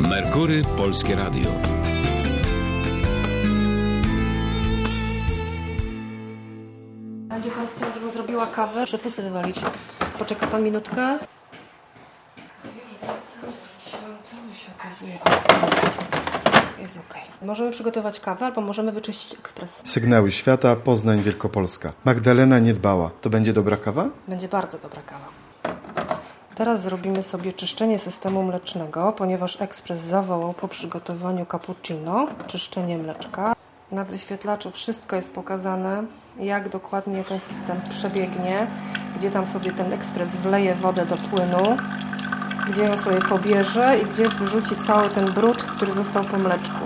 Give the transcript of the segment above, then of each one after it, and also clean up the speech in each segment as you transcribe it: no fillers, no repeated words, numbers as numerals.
Merkury Polskie Radio. Będzie pan chciał, żebym zrobiła kawę, szefusy wywalić. Poczeka pan minutkę. Już wracam, to się okazuje. Jest okej. Możemy przygotować kawę albo możemy wyczyścić ekspres. Sygnały świata, Poznań, Wielkopolska. Magdalena Niedbała. To będzie dobra kawa? Będzie bardzo dobra kawa. Teraz zrobimy sobie czyszczenie systemu mlecznego, ponieważ ekspres zawołał po przygotowaniu cappuccino. Czyszczenie mleczka. Na wyświetlaczu wszystko jest pokazane, jak dokładnie ten system przebiegnie, gdzie tam sobie ten ekspres wleje wodę do płynu, gdzie ją sobie pobierze i gdzie wyrzuci cały ten brud, który został po mleczku.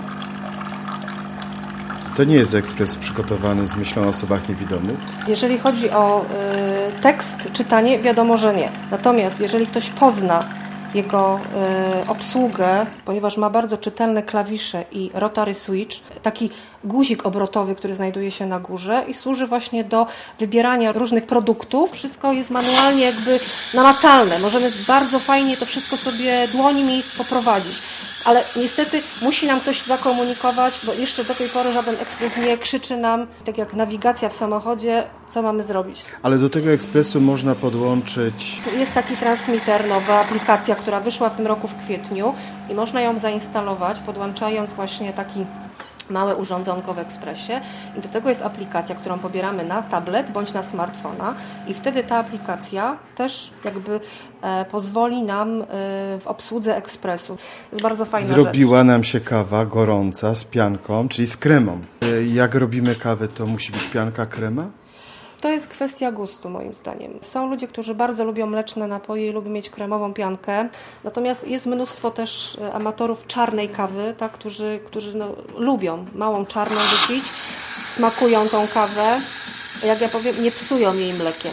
To nie jest ekspres przygotowany z myślą o osobach niewidomych? Jeżeli chodzi o tekst, czytanie, wiadomo, że nie. Natomiast jeżeli ktoś pozna jego obsługę, ponieważ ma bardzo czytelne klawisze i rotary switch, taki guzik obrotowy, który znajduje się na górze i służy właśnie do wybierania różnych produktów. Wszystko jest manualnie jakby namacalne. Możemy bardzo fajnie to wszystko sobie dłońmi poprowadzić. Ale niestety musi nam ktoś zakomunikować, bo jeszcze do tej pory żaden ekspres nie krzyczy nam, tak jak nawigacja w samochodzie, co mamy zrobić. Ale do tego ekspresu można podłączyć... Jest taki transmitter, nowa aplikacja, która wyszła w tym roku w kwietniu i można ją zainstalować, podłączając właśnie taki małe urządzonko w ekspresie i do tego jest aplikacja, którą pobieramy na tablet bądź na smartfona i wtedy ta aplikacja też jakby pozwoli nam w obsłudze ekspresu. Jest bardzo fajna rzecz. Zrobiła nam się kawa gorąca z pianką, czyli z kremą. Jak robimy kawę, to musi być pianka, krema? To jest kwestia gustu moim zdaniem. Są ludzie, którzy bardzo lubią mleczne napoje i lubią mieć kremową piankę. Natomiast jest mnóstwo też amatorów czarnej kawy, tak, którzy lubią małą czarną wypić, smakują tą kawę. Jak ja powiem, nie psują jej mlekiem.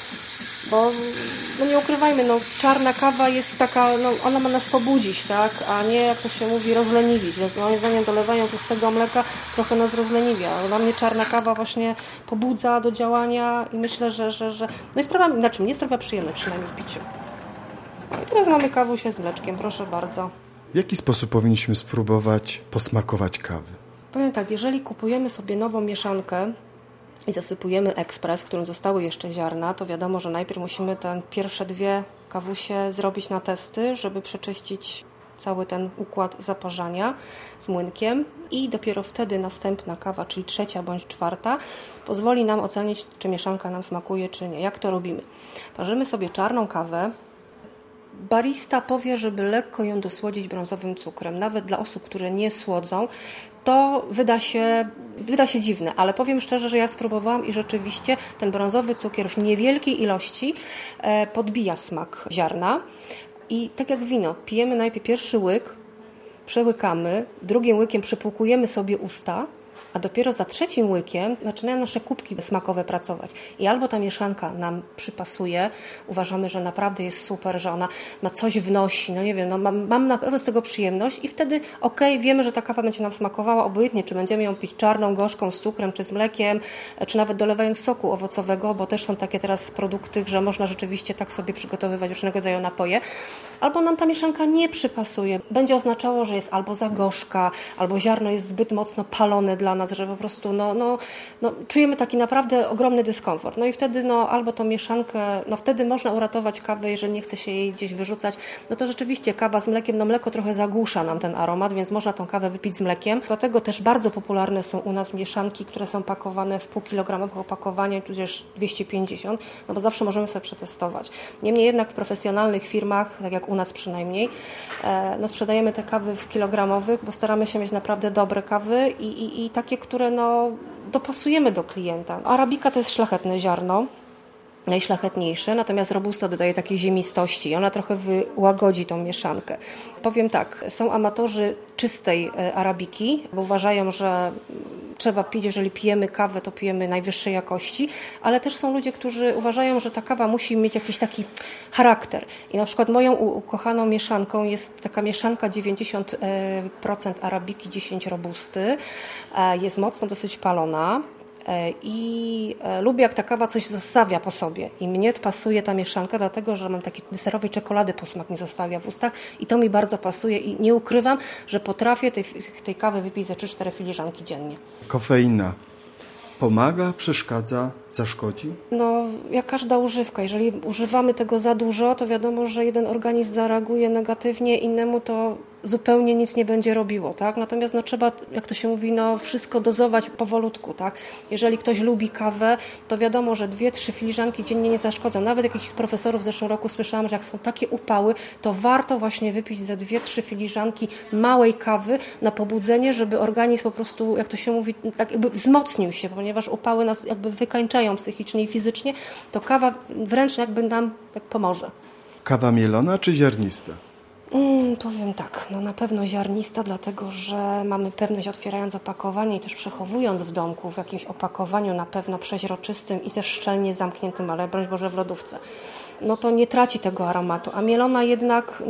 Bo nie ukrywajmy, czarna kawa jest taka, ona ma nas pobudzić, tak, a nie, jak to się mówi, rozleniwić. Więc moim zdaniem dolewają tłustego mleka trochę nas rozleniwia. Dla mnie czarna kawa właśnie pobudza do działania i myślę, że nie sprawia przyjemność przynajmniej w piciu. I teraz mamy kawusię z mleczkiem, proszę bardzo. W jaki sposób powinniśmy spróbować posmakować kawy? Powiem tak, jeżeli kupujemy sobie nową mieszankę i zasypujemy ekspres, w którym zostały jeszcze ziarna, to wiadomo, że najpierw musimy te pierwsze 2 kawusie zrobić na testy, żeby przeczyścić cały ten układ zaparzania z młynkiem i dopiero wtedy następna kawa, czyli 3. bądź 4, pozwoli nam ocenić, czy mieszanka nam smakuje, czy nie. Jak to robimy? Parzymy sobie czarną kawę. Barista powie, żeby lekko ją dosłodzić brązowym cukrem. Nawet dla osób, które nie słodzą, to wyda się dziwne, ale powiem szczerze, że ja spróbowałam i rzeczywiście ten brązowy cukier w niewielkiej ilości podbija smak ziarna. I tak jak wino, pijemy najpierw pierwszy łyk, przełykamy, drugim łykiem przypłukujemy sobie usta, a dopiero za 3. łykiem zaczynają nasze kubki smakowe pracować. I albo ta mieszanka nam przypasuje, uważamy, że naprawdę jest super, że ona ma coś wnosi, mam naprawdę z tego przyjemność i wtedy wiemy, że ta kawa będzie nam smakowała obojętnie, czy będziemy ją pić czarną, gorzką, z cukrem, czy z mlekiem, czy nawet dolewając soku owocowego, bo też są takie teraz produkty, że można rzeczywiście tak sobie przygotowywać różnego rodzaju napoje. Albo nam ta mieszanka nie przypasuje. Będzie oznaczało, że jest albo za gorzka, albo ziarno jest zbyt mocno palone dla nas, że po prostu czujemy taki naprawdę ogromny dyskomfort. I wtedy albo tą mieszankę, wtedy można uratować kawę, jeżeli nie chce się jej gdzieś wyrzucać, to rzeczywiście kawa z mlekiem, mleko trochę zagłusza nam ten aromat, więc można tą kawę wypić z mlekiem. Dlatego też bardzo popularne są u nas mieszanki, które są pakowane w półkilogramowych opakowaniach, tudzież 250, bo zawsze możemy sobie przetestować. Niemniej jednak w profesjonalnych firmach, tak jak u nas przynajmniej, sprzedajemy te kawy w kilogramowych, bo staramy się mieć naprawdę dobre kawy i takie, które dopasujemy do klienta. Arabika to jest szlachetne ziarno, najszlachetniejsze, natomiast robusta dodaje takiej ziemistości i ona trochę wyłagodzi tą mieszankę. Powiem tak, są amatorzy czystej arabiki, bo uważają, że trzeba pić, jeżeli pijemy kawę, to pijemy najwyższej jakości, ale też są ludzie, którzy uważają, że ta kawa musi mieć jakiś taki charakter. I na przykład moją ukochaną mieszanką jest taka mieszanka 90% arabiki, 10 robusty. Jest mocno dosyć palona. i lubię, jak ta kawa coś zostawia po sobie. I mnie pasuje ta mieszanka, dlatego że mam taki deserowej czekolady posmak mi zostawia w ustach i to mi bardzo pasuje i nie ukrywam, że potrafię tej kawy wypić ze 3-4 filiżanki dziennie. Kofeina pomaga, przeszkadza, zaszkodzi? No, jak każda używka. Jeżeli używamy tego za dużo, to wiadomo, że jeden organizm zareaguje negatywnie, innemu to zupełnie nic nie będzie robiło, tak? Natomiast trzeba, jak to się mówi, wszystko dozować powolutku, tak? Jeżeli ktoś lubi kawę, to wiadomo, że 2-3 filiżanki dziennie nie zaszkodzą. Nawet jakichś z profesorów w zeszłym roku słyszałam, że jak są takie upały, to warto właśnie wypić ze 2-3 filiżanki małej kawy na pobudzenie, żeby organizm po prostu, jak to się mówi, tak jakby wzmocnił się, ponieważ upały nas jakby wykańczają psychicznie i fizycznie, to kawa wręcz jakby nam pomoże. Kawa mielona czy ziarnista? Powiem tak, na pewno ziarnista, dlatego że mamy pewność, otwierając opakowanie i też przechowując w domku w jakimś opakowaniu na pewno przeźroczystym i też szczelnie zamkniętym, ale broń Boże w lodówce, to nie traci tego aromatu, a mielona jednak,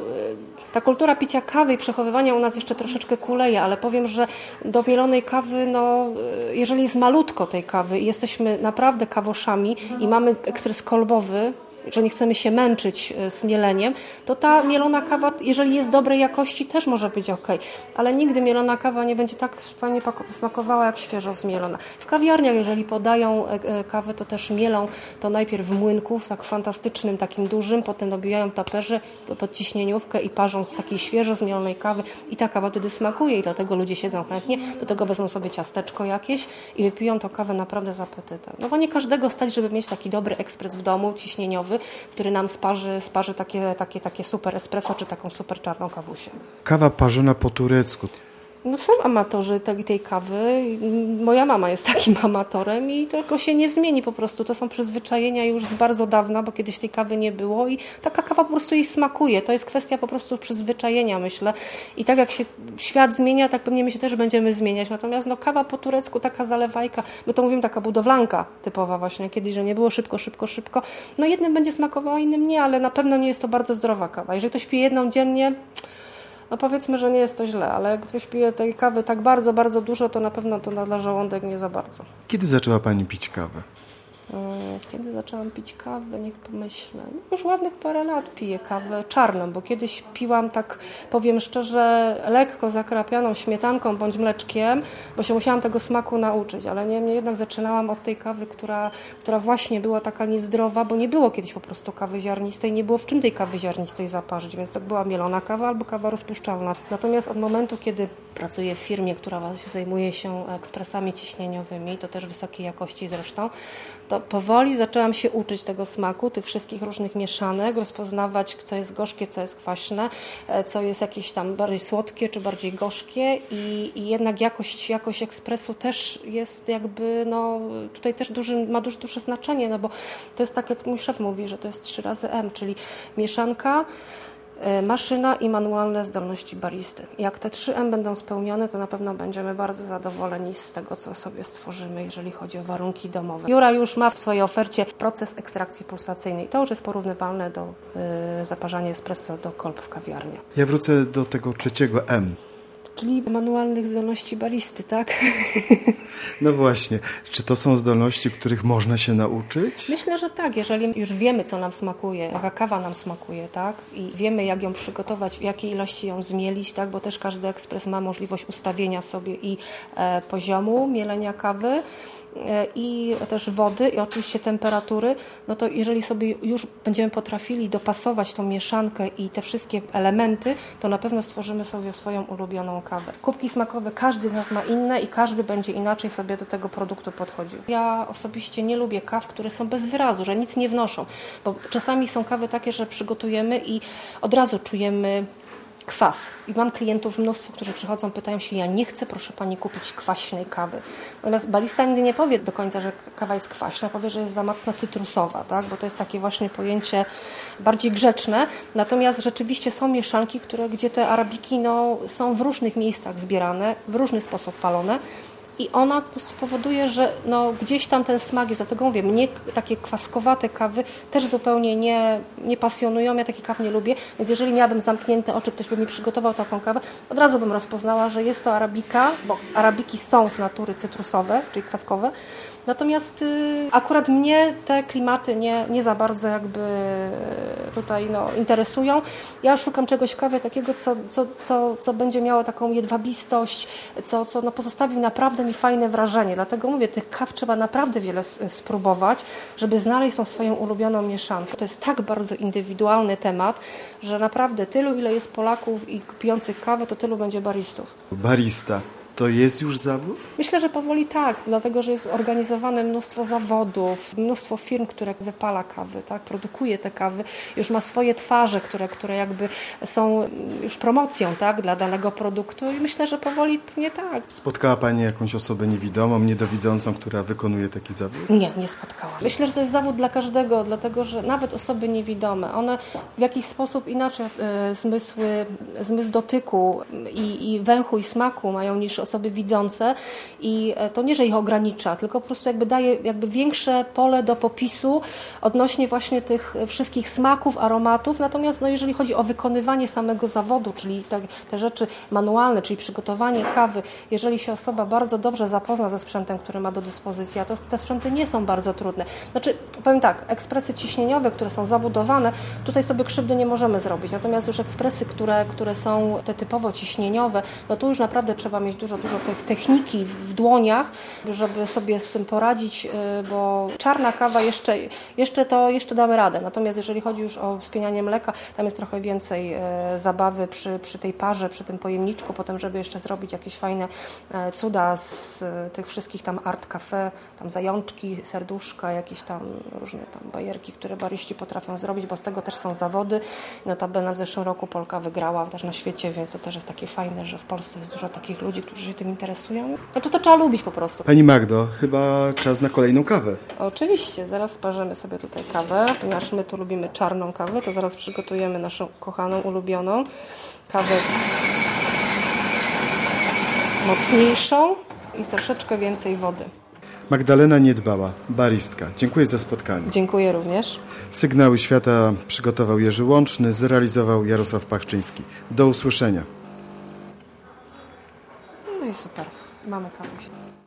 ta kultura picia kawy i przechowywania u nas jeszcze troszeczkę kuleje, ale powiem, że do mielonej kawy, jeżeli jest malutko tej kawy i jesteśmy naprawdę kawoszami i mamy ekspres kolbowy, że nie chcemy się męczyć z mieleniem, to ta mielona kawa, jeżeli jest dobrej jakości, też może być ok. Ale nigdy mielona kawa nie będzie tak fajnie smakowała, jak świeżo zmielona. W kawiarniach, jeżeli podają kawę, to też mielą to najpierw w młynku, w tak fantastycznym, takim dużym, potem dobijają taperzy pod ciśnieniówkę i parzą z takiej świeżo zmielonej kawy i ta kawa wtedy smakuje i dlatego ludzie siedzą chętnie, do tego wezmą sobie ciasteczko jakieś i wypiją tą kawę naprawdę z apetytem. Bo nie każdego stać, żeby mieć taki dobry ekspres w domu, ciśnieniowy, który nam sparzy takie super espresso czy taką super czarną kawusię. Kawa parzona po turecku. Są amatorzy tej kawy. Moja mama jest takim amatorem i tylko się nie zmieni po prostu. To są przyzwyczajenia już z bardzo dawna, bo kiedyś tej kawy nie było i taka kawa po prostu jej smakuje. To jest kwestia po prostu przyzwyczajenia, myślę. I tak jak się świat zmienia, tak pewnie my się też będziemy zmieniać. Natomiast kawa po turecku, taka zalewajka, my to mówimy taka budowlanka typowa właśnie, kiedyś, że nie było szybko. Jednym będzie smakowała, innym nie, ale na pewno nie jest to bardzo zdrowa kawa. Jeżeli ktoś pije jedną dziennie, powiedzmy, że nie jest to źle, ale jak ktoś pije tej kawy tak bardzo, bardzo dużo, to na pewno to dla żołądek nie za bardzo. Kiedy zaczęła Pani pić kawę? Kiedy zaczęłam pić kawę, niech pomyślę. Już ładnych parę lat piję kawę czarną, bo kiedyś piłam tak, powiem szczerze, lekko zakrapianą śmietanką bądź mleczkiem, bo się musiałam tego smaku nauczyć, ale niemniej jednak zaczynałam od tej kawy, która właśnie była taka niezdrowa, bo nie było kiedyś po prostu kawy ziarnistej, nie było w czym tej kawy ziarnistej zaparzyć, więc to była mielona kawa albo kawa rozpuszczalna. Natomiast od momentu, kiedy pracuję w firmie, która zajmuje się ekspresami ciśnieniowymi, to też wysokiej jakości zresztą, to powoli zaczęłam się uczyć tego smaku, tych wszystkich różnych mieszanek, rozpoznawać, co jest gorzkie, co jest kwaśne, co jest jakieś tam bardziej słodkie, czy bardziej gorzkie i jednak jakość ekspresu też jest jakby, tutaj też ma duże znaczenie, bo to jest tak, jak mój szef mówi, że to jest 3 razy M, czyli mieszanka, maszyna i manualne zdolności baristy. Jak te 3M będą spełnione, to na pewno będziemy bardzo zadowoleni z tego, co sobie stworzymy, jeżeli chodzi o warunki domowe. Jura już ma w swojej ofercie proces ekstrakcji pulsacyjnej. To już jest porównywalne do zaparzania espresso do kolb w kawiarni. Ja wrócę do tego 3 M. Czyli manualnych zdolności baristy, tak? No właśnie. Czy to są zdolności, których można się nauczyć? Myślę, że tak. Jeżeli już wiemy, co nam smakuje, jaka kawa nam smakuje, tak? I wiemy, jak ją przygotować, w jakiej ilości ją zmielić, tak? Bo też każdy ekspres ma możliwość ustawienia sobie i poziomu mielenia kawy i też wody i oczywiście temperatury, to jeżeli sobie już będziemy potrafili dopasować tą mieszankę i te wszystkie elementy, to na pewno stworzymy sobie swoją ulubioną kawę. Kubki smakowe każdy z nas ma inne i każdy będzie inaczej sobie do tego produktu podchodził. Ja osobiście nie lubię kaw, które są bez wyrazu, że nic nie wnoszą, bo czasami są kawy takie, że przygotujemy i od razu czujemy kwas. I mam klientów mnóstwo, którzy przychodzą, pytają się, ja nie chcę, proszę Pani, kupić kwaśnej kawy. Natomiast barista nigdy nie powie do końca, że kawa jest kwaśna, powie, że jest za mocno cytrusowa, tak? Bo to jest takie właśnie pojęcie bardziej grzeczne. Natomiast rzeczywiście są mieszanki, gdzie te arabiki są w różnych miejscach zbierane, w różny sposób palone. i ona po prostu powoduje, że no, gdzieś tam ten smak jest. Dlatego mówię, mnie takie kwaskowate kawy też zupełnie nie pasjonują. Ja takich kaw nie lubię, więc jeżeli miałabym zamknięte oczy, ktoś by mi przygotował taką kawę, od razu bym rozpoznała, że jest to arabika, bo arabiki są z natury cytrusowe, czyli kwaskowe. Natomiast akurat mnie te klimaty nie za bardzo jakby tutaj interesują. Ja szukam czegoś w kawie takiego, co będzie miało taką jedwabistość, co pozostawi naprawdę mi fajne wrażenie. Dlatego mówię, tych kaw trzeba naprawdę wiele spróbować, żeby znaleźć tą swoją ulubioną mieszankę. To jest tak bardzo indywidualny temat, że naprawdę tylu, ile jest Polaków i pijących kawę, to tylu będzie baristów. Barista. To jest już zawód? Myślę, że powoli tak, dlatego że jest organizowane mnóstwo zawodów, mnóstwo firm, które wypala kawy, tak, produkuje te kawy, już ma swoje twarze, które jakby są już promocją, tak, dla danego produktu i myślę, że powoli nie tak. Spotkała Pani jakąś osobę niewidomą, niedowidzącą, która wykonuje taki zawód? Nie spotkałam. Myślę, że to jest zawód dla każdego, dlatego że nawet osoby niewidome, one w jakiś sposób inaczej zmysł dotyku i węchu i smaku mają niż osoby widzące i to nie, że ich ogranicza, tylko po prostu jakby daje jakby większe pole do popisu odnośnie właśnie tych wszystkich smaków, aromatów. Natomiast jeżeli chodzi o wykonywanie samego zawodu, czyli te rzeczy manualne, czyli przygotowanie kawy, jeżeli się osoba bardzo dobrze zapozna ze sprzętem, który ma do dyspozycji, a to te sprzęty nie są bardzo trudne. Znaczy, powiem tak, ekspresy ciśnieniowe, które są zabudowane, tutaj sobie krzywdy nie możemy zrobić. Natomiast już ekspresy, które są te typowo ciśnieniowe, no tu już naprawdę trzeba mieć dużo techniki w dłoniach, żeby sobie z tym poradzić, bo czarna kawa jeszcze damy radę. Natomiast jeżeli chodzi już o spienianie mleka, tam jest trochę więcej zabawy przy tej parze, przy tym pojemniczku, potem żeby jeszcze zrobić jakieś fajne cuda z tych wszystkich tam art cafe, tam zajączki, serduszka, jakieś tam różne tam bajerki, które baryści potrafią zrobić, bo z tego też są zawody. Notabene w zeszłym roku Polka wygrała też na świecie, więc to też jest takie fajne, że w Polsce jest dużo takich ludzi, którzy się tym interesują. Znaczy to trzeba lubić po prostu. Pani Magdo, chyba czas na kolejną kawę. Oczywiście, zaraz sparzymy sobie tutaj kawę. Ponieważ my tu lubimy czarną kawę, to zaraz przygotujemy naszą kochaną, ulubioną kawę mocniejszą i troszeczkę więcej wody. Magdalena Niedbała, baristka. Dziękuję za spotkanie. Dziękuję również. Sygnały świata przygotował Jerzy Łączny, zrealizował Jarosław Pachczyński. Do usłyszenia. No i super. Mamy kawę.